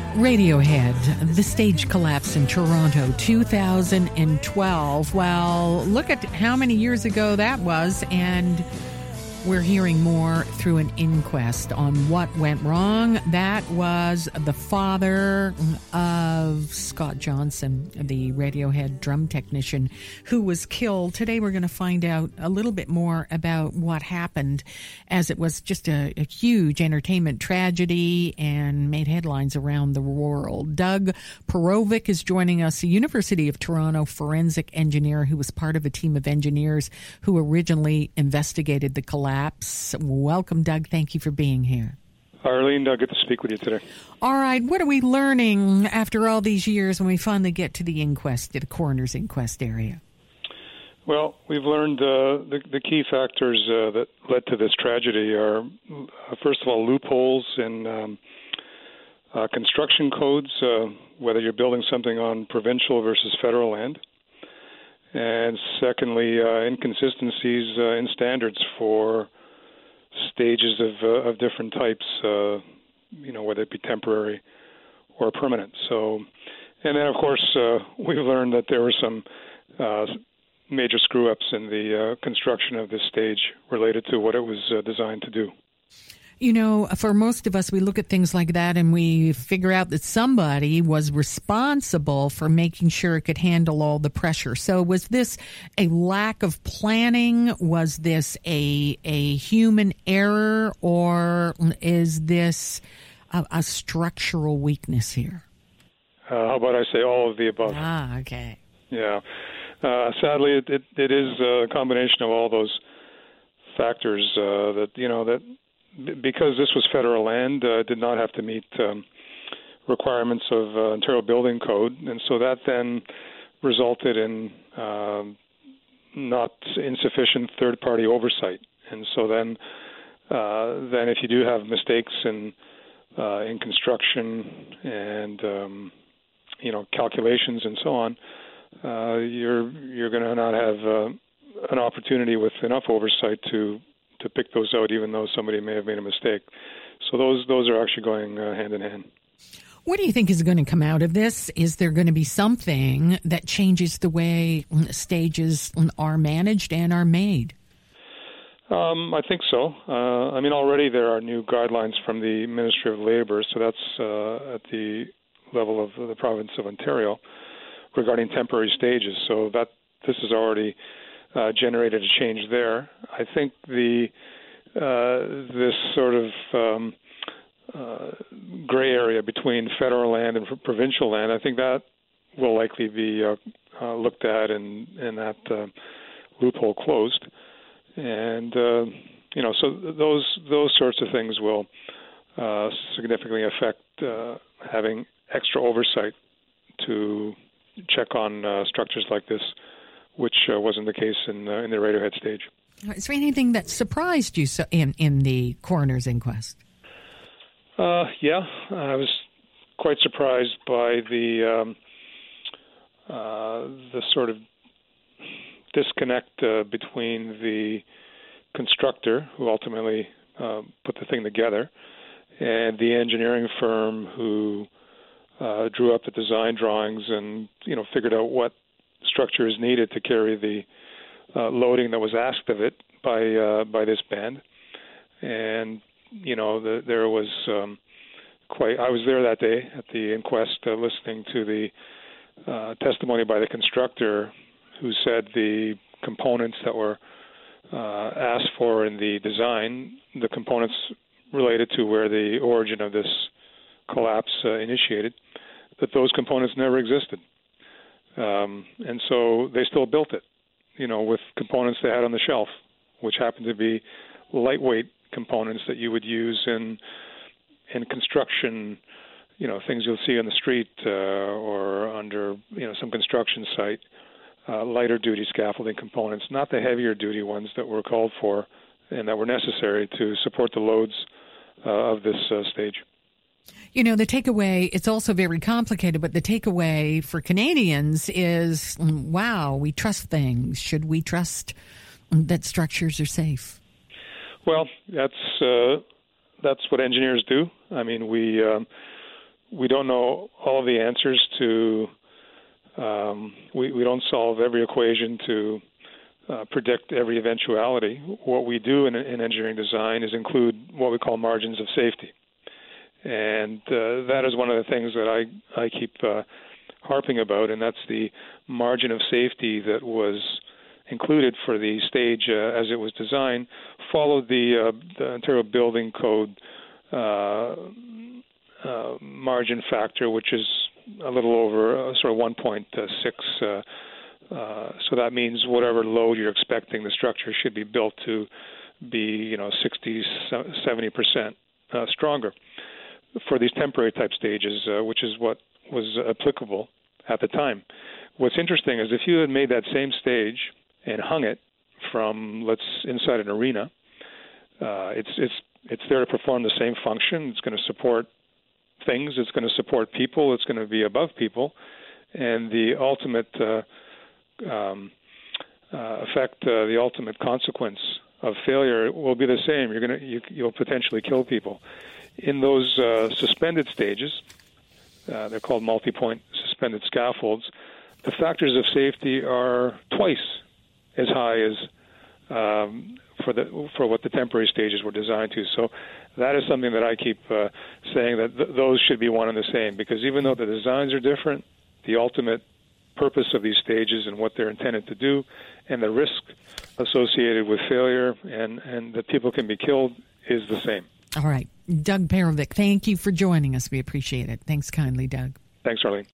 Radiohead, the stage collapse in Toronto, 2012. Well, look at how many years ago that was, and we're hearing more through an inquest on what went wrong. That was the father of Scott Johnson, the Radiohead drum technician who was killed. Today we're going to find out a little bit more about what happened, as it was just a huge entertainment tragedy and made headlines around the world. Doug Perovic is joining us, a University of Toronto forensic engineer who was part of a team of engineers who originally investigated the collapse. Welcome, Doug. Thank you for being here. Arlene, good to speak with you today. All right. What are we learning after all these years when we finally get to the inquest, to the coroner's inquest area? Well, we've learned the key factors that led to this tragedy are, first of all, loopholes in construction codes, whether you're building something on provincial versus federal land. And secondly, inconsistencies in standards for stages of different types, whether it be temporary or permanent. So, and then of course we've learned that there were some major screw-ups in the construction of this stage related to what it was designed to do. You know, for most of us, we look at things like that and we figure out that somebody was responsible for making sure it could handle all the pressure. So was this a lack of planning? Was this a human error? Or is this a structural weakness here? How about I say all of the above? Ah, okay. Yeah. Sadly, it is a combination of all those factors that because this was federal land, did not have to meet requirements of Ontario Building Code, and so that then resulted in not insufficient third-party oversight. And so then if you do have mistakes in construction and calculations and so on, you're going to not have an opportunity with enough oversight to pick those out, even though somebody may have made a mistake. So those are actually going hand in hand. What do you think is going to come out of this? Is there going to be something that changes the way stages are managed and are made? I think so. Already there are new guidelines from the Ministry of Labour, so that's at the level of the province of Ontario, regarding temporary stages. So that this is already generated a change there. I think this sort of gray area between federal land and provincial land, I think that will likely be looked at and that loophole closed. And so those sorts of things will significantly affect having extra oversight to check on structures like this, which wasn't the case in the Radiohead stage. Is there anything that surprised you in the coroner's inquest? Yeah, I was quite surprised by the sort of disconnect between the constructor, who ultimately put the thing together, and the engineering firm who drew up the design drawings and figured out what structure is needed to carry the loading that was asked of it by this band. And there was I was there that day at the inquest, listening to the testimony by the constructor, who said the components that were asked for in the design, the components related to where the origin of this collapse initiated, that those components never existed. And so they still built it, with components they had on the shelf, which happened to be lightweight components that you would use in construction, things you'll see on the street or under, some construction site, lighter duty scaffolding components, not the heavier duty ones that were called for and that were necessary to support the loads of this stage. The takeaway, it's also very complicated, but the takeaway for Canadians is, wow, we trust things. Should we trust that structures are safe? Well, that's what engineers do. I mean, we we don't know all of the answers to. We don't solve every equation to predict every eventuality. What we do in engineering design is include what we call margins of safety. And that is one of the things that I keep harping about, and that's the margin of safety that was included for the stage as it was designed, followed the Ontario Building Code margin factor, which is a little over sort of 1.6. So that means whatever load you're expecting the structure should be built to be, 60, 70% stronger for these temporary type stages, which is what was applicable at the time. What's interesting is if you had made that same stage and hung it from, inside an arena, it's there to perform the same function. It's going to support things. It's going to support people. It's going to be above people, and the ultimate effect, the ultimate consequence of failure will be the same. You'll potentially kill people. In those suspended stages, they're called multi-point suspended scaffolds. The factors of safety are twice as high as for what the temporary stages were designed to. So that is something that I keep saying that those should be one and the same, because even though the designs are different, the ultimate purpose of these stages and what they're intended to do and the risk associated with failure and that people can be killed is the same. All right. Doug Perovic, thank you for joining us. We appreciate it. Thanks kindly, Doug. Thanks, Arlene.